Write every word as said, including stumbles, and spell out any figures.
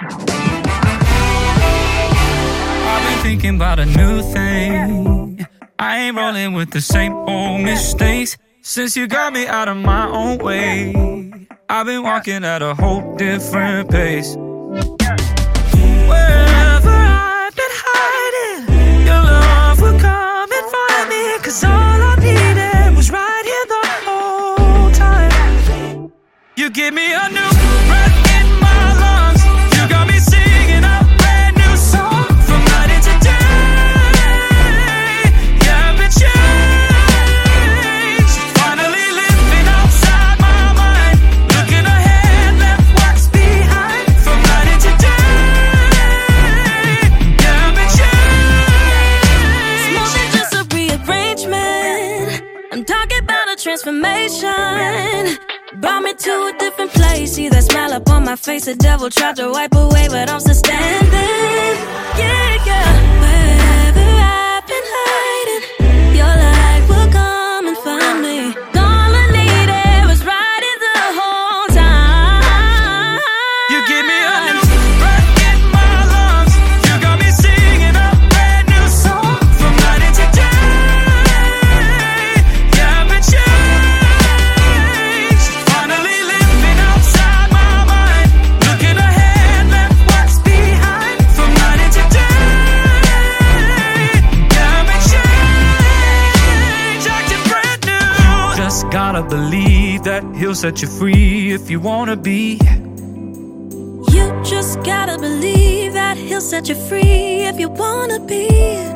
I've been thinking about a new thing. I ain't rolling with the same old mistakes. Since you got me out of my own way, I've been walking at a whole different pace. Wherever I've been hiding, your love will come and find me. Cause all I needed was right here the whole time. You give me a new breath in my lungs. You got me singing a brand new song. From night into day, yeah, I've been changed. Finally living outside my mind. Looking ahead, left what's behind. From night into day, yeah, I've been changed. It's more than just a rearrangement. I'm talking about a transformation. Brought me to a different place. See that smile up on my face. The devil tried to wipe away, but I'm still standing. Yeah, yeah. Wherever I've been hiding, your light will come and find me. All I needed was right here the whole time. You give me a new breath in my lungs. You got me singing a brand new song. From night into day, yeah, I've been changed. Finally living outside my mind. Looking ahead, left what's behind. From night into day, yeah, I've been changed. Acting brand new. Just gotta believe that he'll set you free if you wanna be. You just gotta believe that he'll set you free if you wanna be.